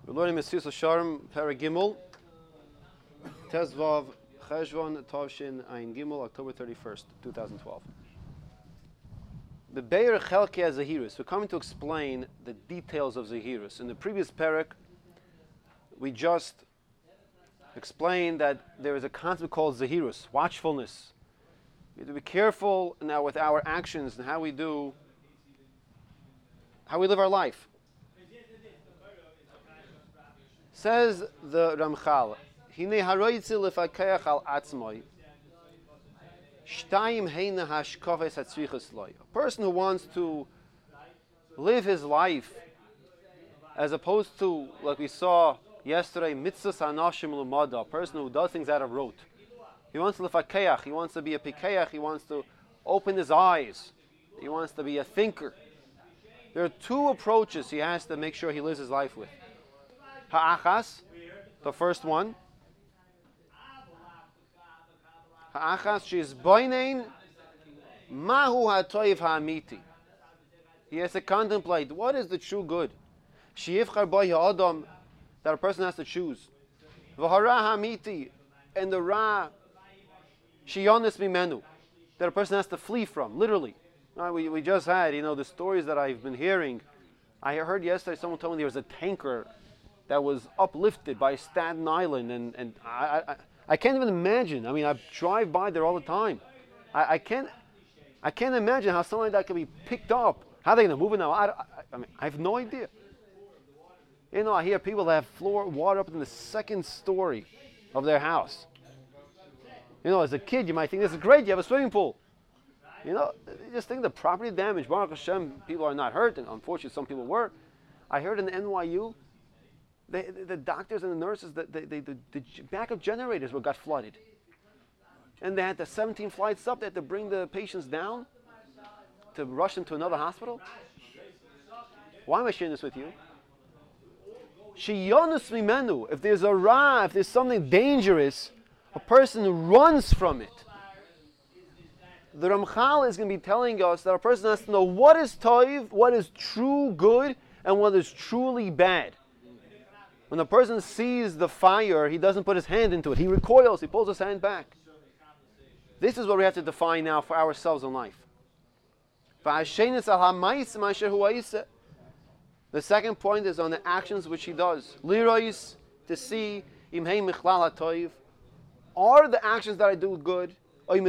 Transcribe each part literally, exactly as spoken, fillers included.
We're learning Mesilas Yesharim, Perek Gimel, Tezvav Cheshvan Tovshin Ayin Gimel, October thirty-first, twenty twelve. The Be'er Chelkei Zahirus. We're coming to explain the details of Zahirus. In the previous Perek, we just explained that there is a concept called Zahirus, watchfulness. We have to be careful now with our actions and how we do, how we live our life. Says the Ramchal, Hine haroitzi lefakeach al atzmoi, shtayim heina hashkofes hatzrichas loy. A person who wants to live his life as opposed to, like we saw yesterday, mitzvahs hanashim lumada, a person who does things out of rote. He wants to lefakeach, he wants to be a pikeach, he wants to open his eyes, he wants to be a thinker. There are two approaches he has to make sure he lives his life with. Ha'achas, the first one. Ha'achas, she's boinein mahu ha'toiv ha'amiti. He has to contemplate, what is the true good? She'yivchar boi ha'adam, that a person has to choose. V'hara ha'amiti, and the ra, she'yonis mimenu, that a person has to flee from, literally. Uh, we, we just had, you know, the stories that I've been hearing. I heard yesterday, someone told me there was a tanker that was uplifted by Staten Island, and, and I, I I can't even imagine. I mean, I drive by there all the time. I, I can't I can't imagine how something like that can be picked up. How are they going to move it now? I, I, I mean, I have no idea. You know, I hear people that have floor water up in the second story of their house. You know, as a kid, you might think this is great. You have a swimming pool. You know, you just think the property damage. Baruch Hashem, people are not hurt, and unfortunately, some people were. I heard in N Y U. They, the, the doctors and the nurses, the, the, the, the, the backup generators were got flooded. And they had the seventeen flights up. They had to bring the patients down to rush them to another hospital. Why am I sharing this with you? Sheyonus mimenu. If there's a ra, if there's something dangerous, a person runs from it. The Ramchal is going to be telling us that a person has to know what is toiv, what is true good, and what is truly bad. When a person sees the fire, he doesn't put his hand into it. He recoils. He pulls his hand back. This is what we have to define now for ourselves in life. The second point is on the actions which he does. Lirois, to see, are the actions that I do good,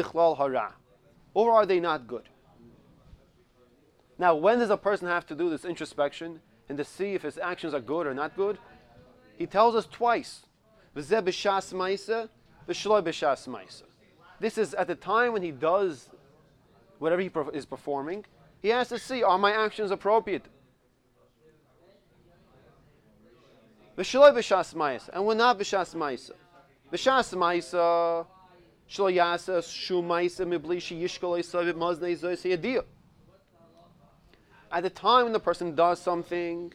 or are they not good? Now, when does a person have to do this introspection and to see if his actions are good or not good? He tells us twice. This is at the time when he does whatever he is performing. He has to see, are my actions appropriate? And we're not b'shas ma'isa. B'shas ma'isa, shlo yasa shu ma'isa mibli sheyishkol esav maznei zois yediyah. At the time when the person does something,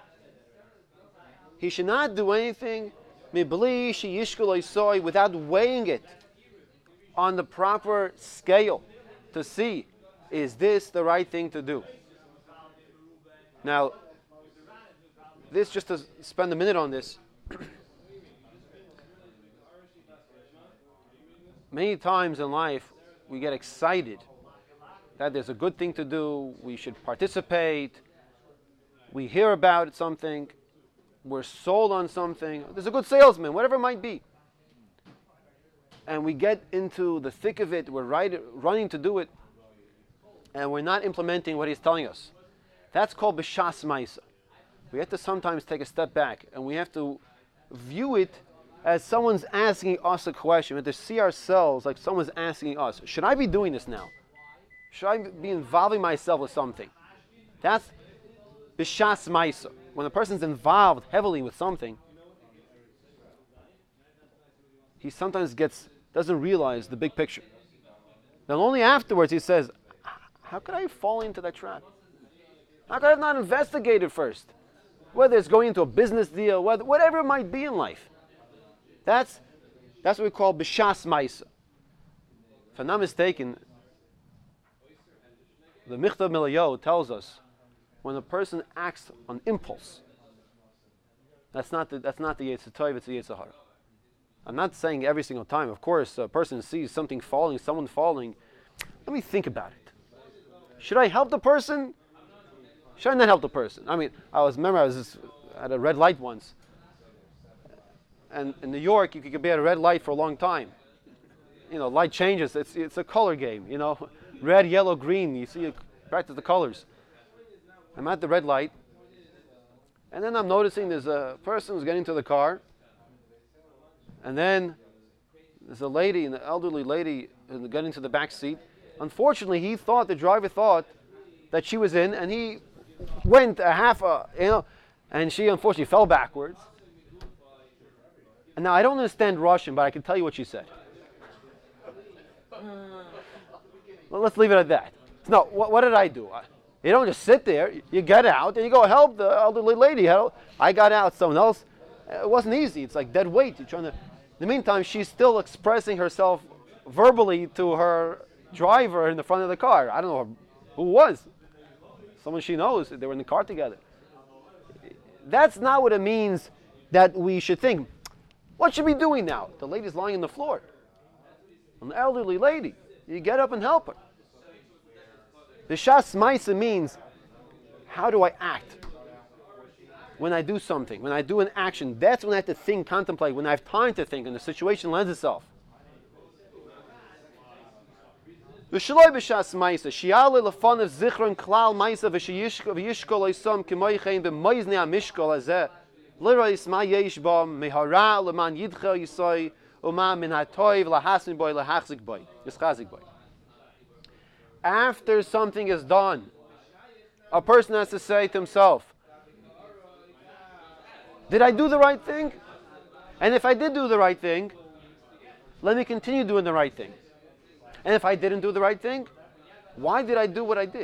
he should not do anything mibli sheyishkol esav without weighing it on the proper scale to see, is this the right thing to do? Now, this, just to spend a minute on this, many times in life we get excited that there's a good thing to do, we should participate, we hear about something, we're sold on something, there's a good salesman, whatever it might be. And we get into the thick of it, we're right, running to do it, and we're not implementing what he's telling us. That's called b'shas ma'isa. We have to sometimes take a step back, and we have to view it as someone's asking us a question. We have to see ourselves like someone's asking us, should I be doing this now? Should I be involving myself with something? That's b'shas ma'isa. When a person's involved heavily with something, he sometimes gets doesn't realize the big picture. Then only afterwards he says, how could I fall into that trap? How could I have not investigated first? Whether it's going into a business deal, whether, whatever it might be in life. That's that's what we call b'shas ma'isa. If I'm not mistaken, the Michtav Milayo tells us when a person acts on impulse, That's not the, that's not the Yetzer Tov, it's the Yetzer Hara. I'm not saying every single time. Of course, a person sees something falling, someone falling. Let me think about it. Should I help the person? Should I not help the person? I mean, I was remember I was just at a red light once, and in New York you could be at a red light for a long time. You know, light changes. It's it's a color game. You know, red, yellow, green. You see, you practice the colors. I'm at the red light, and then I'm noticing there's a person who's getting to the car, and then there's a lady, an elderly lady, getting to the back seat. Unfortunately, he thought, the driver thought that she was in, and he went a half a, you know, and she unfortunately fell backwards. And now I don't understand Russian, but I can tell you what she said. Well, let's leave it at that. No, what, what did I do? I, you don't just sit there. You get out and you go help the elderly lady. I got out. Someone else. It wasn't easy. It's like dead weight. You're trying to. In the meantime, she's still expressing herself verbally to her driver in the front of the car. I don't know who it was. Someone she knows. They were in the car together. That's not what it means that we should think. What should we be doing now? The lady's lying on the floor. An elderly lady. You get up and help her. The Shas Maisa means, how do I act? When I do something, when I do an action, that's when I have to think, contemplate, when I have time to think, and the situation lends itself. The Shaloi b'Shas Maisa, Shi'ale lefanav zichron klal Maisa v'sheyishkol oisam k'moichein b'moiznei ha'mishkol hazeh l'rois ma yesh ba mehara l'man yidchel yisoi u'ma min ha'toiv lahasmin boy lahachzik boy yischazik boy. After something is done, a person has to say to himself, did I do the right thing? And if I did do the right thing, let me continue doing the right thing. And if I didn't do the right thing, why did I do what I did?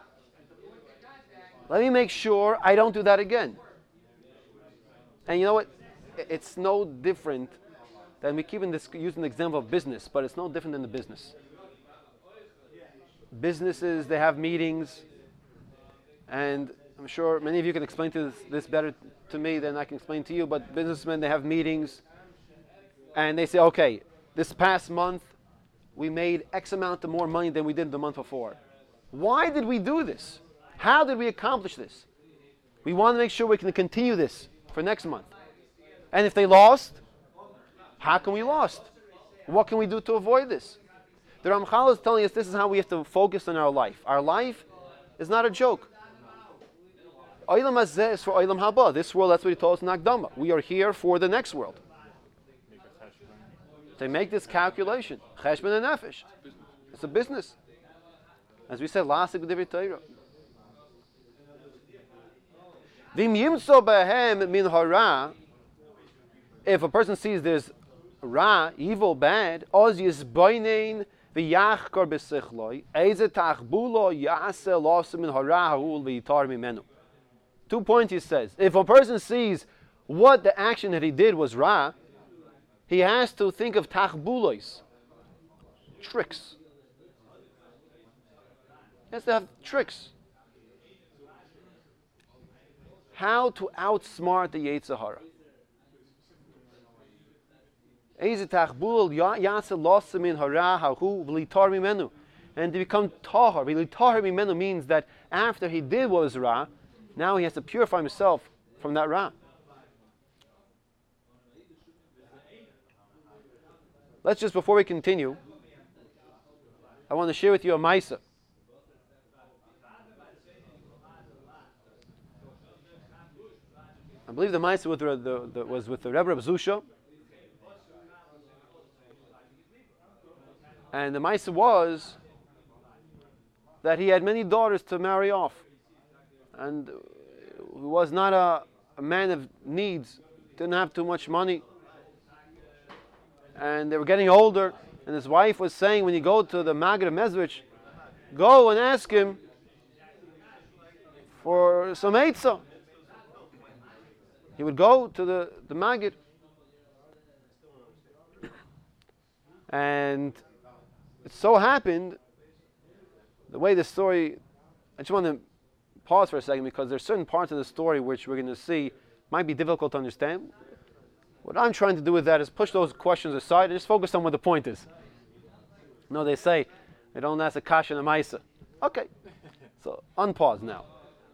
Let me make sure I don't do that again. And you know what? It's no different than we keep in this, using the example of business, but it's no different than the business. Businesses, they have meetings, and I'm sure many of you can explain to this, this better to me than I can explain to you, but businessmen, they have meetings, and they say, okay, this past month, we made X amount of more money than we did the month before. Why did we do this? How did we accomplish this? We want to make sure we can continue this for next month. And if they lost, how can we lost? What can we do to avoid this? The Ramchal is telling us this is how we have to focus on our life. Our life is not a joke. Olam hazeh is for Olam haba. This world, that's what he told us in Akdama. We are here for the next world. They make this calculation. Cheshbon and nefesh. It's a business. As we said, lasik b'divrei Torah. V'im yimso behem min hara. If a person sees there's ra, evil, bad, oz yizboinein v'yachkor b'sichloi, eze tachbulo yase losim min hara ha'ul v'yitar mimenu. Two points he says. If a person sees what the action that he did was ra, he has to think of tachbulois, tricks. He has to have tricks. How to outsmart the Yetzer Hara. And to become tahar. Tahar mimenu means that after he did what was ra, now he has to purify himself from that ra. Let's just, before we continue, I want to share with you a Maisa. I believe the Maisa with the, the, the, was with the Rebbe of Zusha. And the Maisa was that he had many daughters to marry off. And he was not a, a man of needs, didn't have too much money. And they were getting older, and his wife was saying, when you go to the Maggid of Mezrich, go and ask him for some eitzah. He would go to the, the Maggid. And it so happened, the way the story, I just want to pause for a second because there's certain parts of the story which we're going to see might be difficult to understand. What I'm trying to do with that is push those questions aside and just focus on what the point is. No, they say, they don't ask a kasha and a maisa. Okay, so unpause now.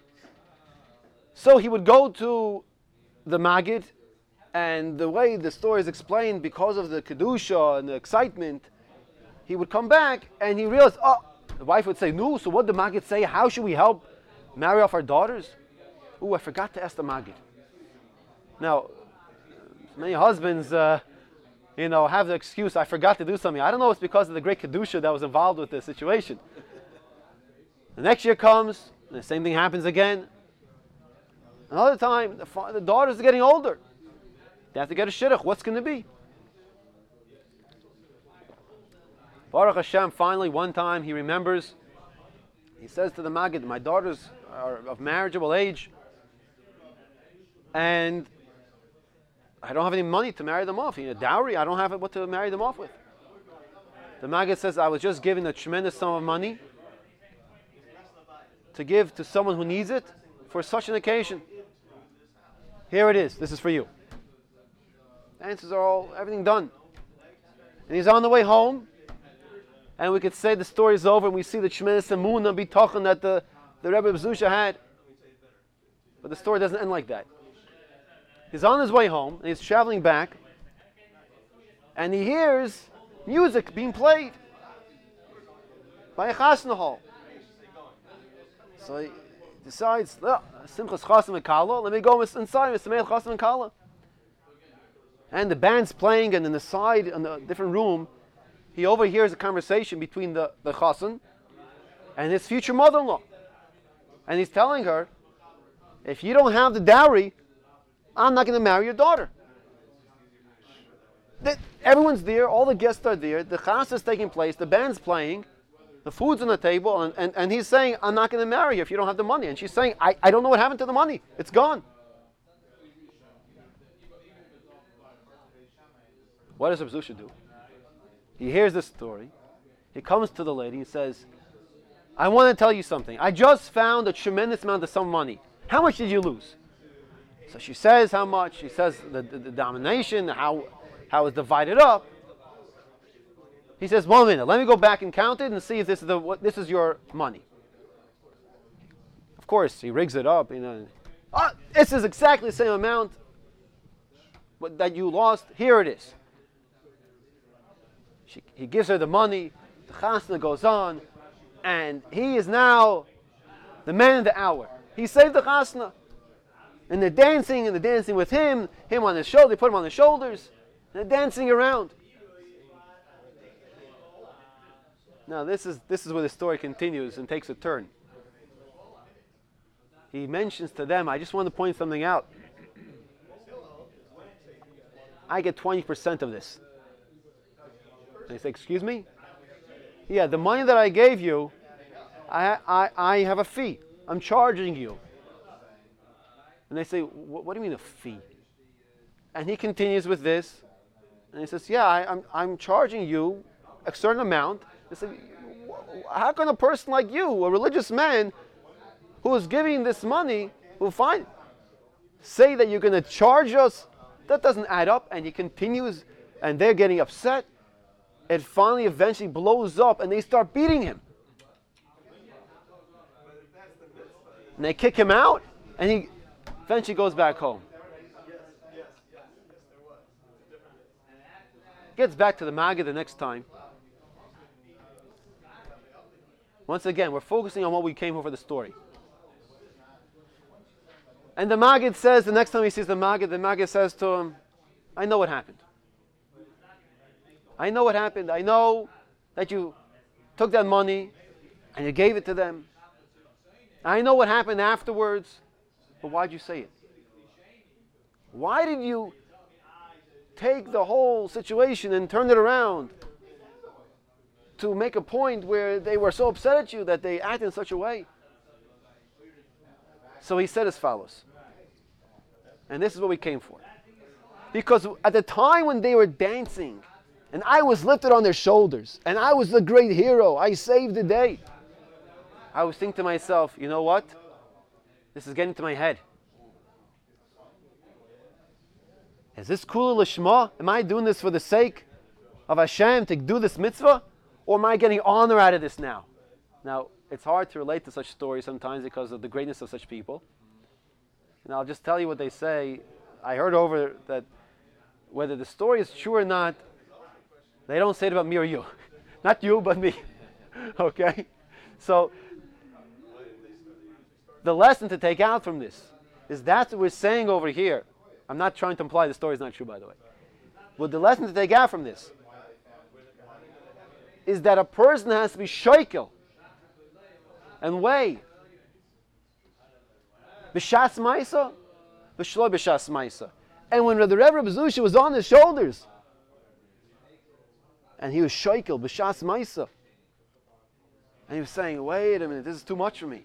So he would go to the Maggid, and the way the story is explained, because of the kedusha and the excitement, he would come back and he realized, oh, the wife would say, no, so what did the Maggid say? How should we help marry off our daughters? Oh, I forgot to ask the Maggid. Now, many husbands, uh, you know, have the excuse, I forgot to do something. I don't know if it's because of the great kedusha that was involved with this situation. The next year comes, and the same thing happens again. Another time, the, fa- the daughters are getting older. They have to get a shidduch. What's going to be? Baruch Hashem, finally, one time, he remembers. He says to the Maggid, my daughters are of marriageable age, and I don't have any money to marry them off. You know, dowry, I don't have what to marry them off with. The Maggid says, I was just given a tremendous sum of money to give to someone who needs it for such an occasion. Here it is. This is for you. The answers are all, everything done. And he's on the way home, and we could say the story is over, and we see the tremendous emunah bitachon that the, the Rebbe Zusha had. But the story doesn't end like that. He's on his way home, and he's traveling back, and he hears music being played by a chasna hall. So he decides, Simchas Chasam and Kala, let me go inside with Sameach Chasam and Kala. And the band's playing, and in the side, in a different room, he overhears a conversation between the, the Chassan and his future mother-in-law. And he's telling her, if you don't have the dowry, I'm not going to marry your daughter. The, everyone's there, all the guests are there, the chas is taking place, the band's playing, the food's on the table, and, and, and he's saying, I'm not going to marry you if you don't have the money. And she's saying, I, I don't know what happened to the money. It's gone. What does Reb Zusha do? He hears this story. He comes to the lady and says, I want to tell you something. I just found a tremendous amount of some money. How much did you lose? So she says how much. She says the, the, the domination, how, how it's divided up. He says, one minute, let me go back and count it and see if this is, the, what, this is your money. Of course, he rigs it up. You know, oh, this is exactly the same amount that you lost. Here it is. She, he gives her the money. The chasna goes on. And he is now the man of the hour. He saved the chasna. And they're dancing, and they're dancing with him, him on his shoulder. They put him on his shoulders. And they're dancing around. Now this is this is where the story continues and takes a turn. He mentions to them, I just want to point something out. I get twenty percent of this. They say, excuse me? Yeah, the money that I gave you, I, I, I have a fee. I'm charging you. And they say, what do you mean a fee? And he continues with this. And he says, yeah, I, I'm, I'm charging you a certain amount. They say, how can a person like you, a religious man, who is giving this money, will find, say that you're going to charge us? That doesn't add up. And he continues, and they're getting upset. It finally eventually blows up, and they start beating him. And they kick him out, and he eventually goes back home. Gets back to the Maggid the next time. Once again, we're focusing on what we came for for the story. And the Maggid says, the next time he sees the Maggid, the Maggid says to him, I know what happened. I know what happened. I know that you took that money and you gave it to them. I know what happened afterwards, but why'd you say it? Why did you take the whole situation and turn it around to make a point where they were so upset at you that they acted in such a way? So he said as follows, and this is what we came for. Because at the time when they were dancing, and I was lifted on their shoulders, and I was the great hero, I saved the day, I was thinking to myself, you know what? This is getting to my head. Is this kula lishma? Am I doing this for the sake of Hashem to do this mitzvah? Or am I getting honor out of this now? Now, it's hard to relate to such stories sometimes because of the greatness of such people. And I'll just tell you what they say. I heard over that whether the story is true or not, they don't say it about me or you. Not you, but me. Okay? So, the lesson to take out from this is that's what we're saying over here. I'm not trying to imply the story is not true, by the way. But the lesson to take out from this is that a person has to be shaykel and weigh b'shas ma'isa, b'shlo b'shas ma'isa. And when the Rebbe Bezusha was on his shoulders, and he was shaykel b'shas ma'isa, and he was saying, "Wait a minute, this is too much for me,"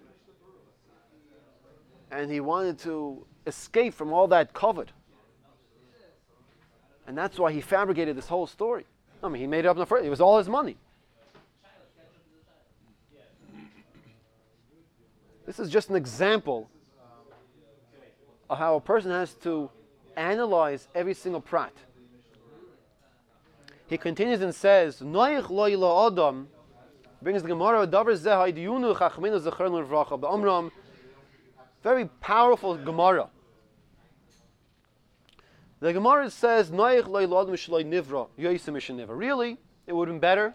and he wanted to escape from all that covet, and that's why he fabricated this whole story. I mean, he made it up in the first. It was all his money. This is just an example of how a person has to analyze every single prat. He continues and says, "Noich lo ila adam," brings the Gemara, "Davar zeh haidiyunu chachminu zechernu levracha b'amram." Very powerful Gemara. The Gemara says, "Noich lo ila adam shloi nivra yoysim mishen nivra." Really, it would have been better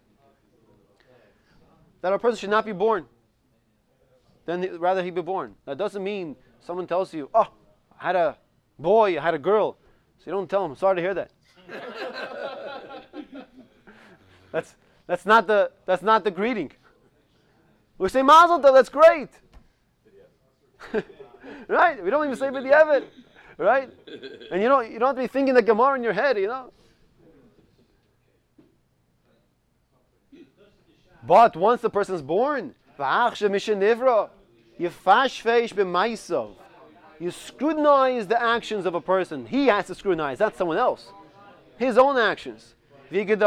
that a person should not be born. Then rather he be born. That doesn't mean someone tells you, "Oh, I had a boy, I had a girl." So you don't tell him, "I'm sorry to hear that." that's that's not the that's not the greeting. We say Mazel Tov, that's great. Right? We don't even say B'diavad. Right? And you don't you don't have to be thinking the Gemara in your head, you know. But once the person's born, you scrutinize the actions of a person. He has to scrutinize, not someone else. His own actions. He should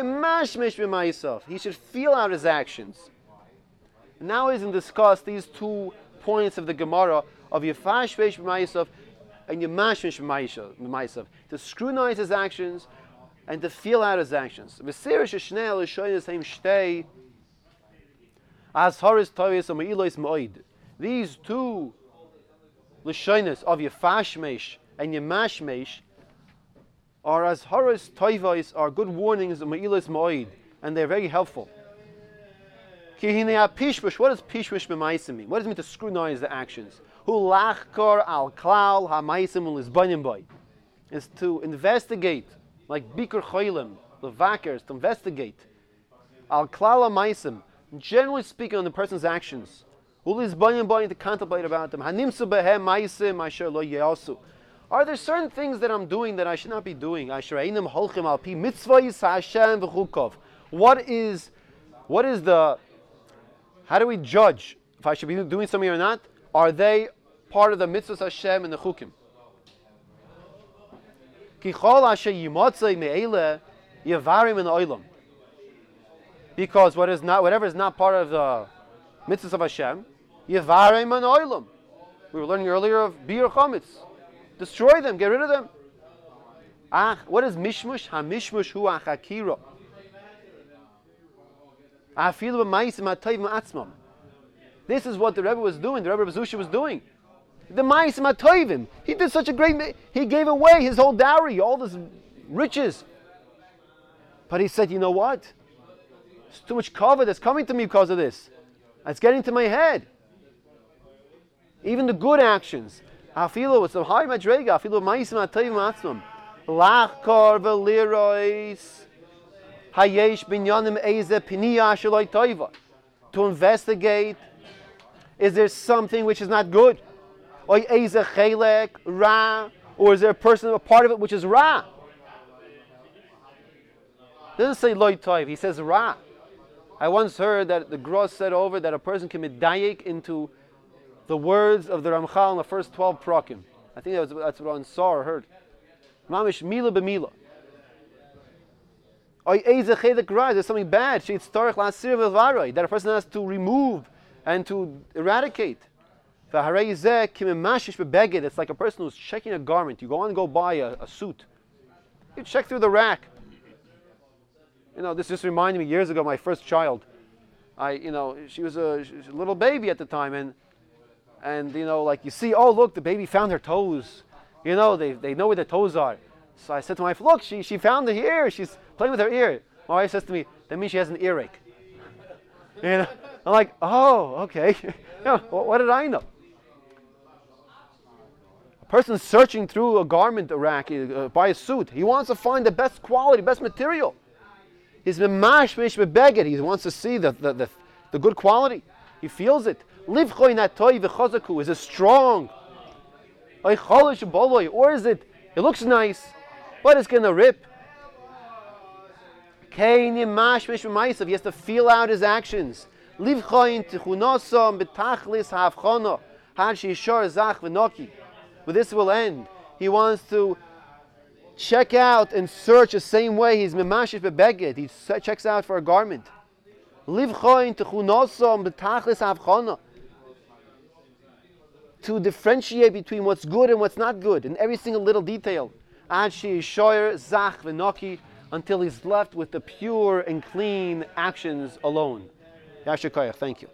feel out his actions. And now he's going to discuss these two points of the Gemara of Yefash Veish b'Ma'isov and Yemashmish b'Ma'isov. To scrutinize his actions and to feel out his actions. As Horis Toyes and Me'ilois Moed. These two Lashonis of Yefashmesh and Yemashmesh are as Horis Toyes are good warnings of Me'ilois Moed, and they're very helpful. Pishpush, what does Pishpush b'Maisim mean? What does it mean to scrutinize the actions? Hu lachkor al klal ha'maisim u'lizbanim boy. Is to investigate, like Bikur Choilim, Levakers, to investigate. Al klal ha'maisim, generally speaking on the person's actions. U'lizbanim boy, to contemplate about them. Hanimsu behem maisim asher lo ye'asu. Are there certain things that I'm doing that I should not be doing? Asher einim holchim al pi mitzvahis ha'Hashem v'chukov. What is, what is the, how do we judge if I should be doing something or not? Are they part of the mitzvahs Hashem and the chukim? Because what is not, whatever is not part of the mitzvahs of Hashem, yevarim an oilam. We were learning earlier of bir chametz. Destroy them, get rid of them. Ah, what is mishmush? Ha mishmush hu achakira. This is what the Rebbe was doing, the Rebbe Bezusha was doing. The Ma'asim HaToivim. He did such a great, he gave away his whole dowry, all this riches. But he said, you know what? There's too much cover that's coming to me because of this. It's getting to my head. Even the good actions. Afilu, it's a high madrega. Afilu Ma'asim HaToivim atzmam. Lachkar v'lirois. Hayesh binyanim eze piniya shaloi toiva. To investigate, is there something which is not good? Or eze chelek ra, or is there a person, a part of it which is ra? It doesn't say loy toiv, he says ra. I once heard that the Gross said over that a person can medayik into the words of the Ramchal in the first twelve prakim. I think that was, that's what Ansar heard. Mamish mila b'mila. There's something bad that a person has to remove and to eradicate. It's like a person who's checking a garment. You go on and go buy a, a suit. You check through the rack. You know, this just reminded me years ago, my first child. I, you know, she was a, she was a little baby at the time, and and you know, like you see, oh look, the baby found her toes. You know, they they know where the toes are. So I said to my wife, look, she she found the ear. She's playing with her ear. My wife says to me, that means she has an earache. You know, I'm like, oh, okay. You know, what did I know? A person searching through a garment rack, uh, buy a suit. He wants to find the best quality, best material. He's mamash mish beged. He wants to see the, the, the, the good quality. He feels it. Livchoy natoy v'chazaku. Is it strong? Or is it, it looks nice, but it's going to rip? He has to feel out his actions. With this will end. He wants to check out and search the same way. He's memashish bebeged. He checks out for a garment. To differentiate between what's good and what's not good in every single little detail. Until he's left with the pure and clean actions alone. Yashar Koyach, thank you.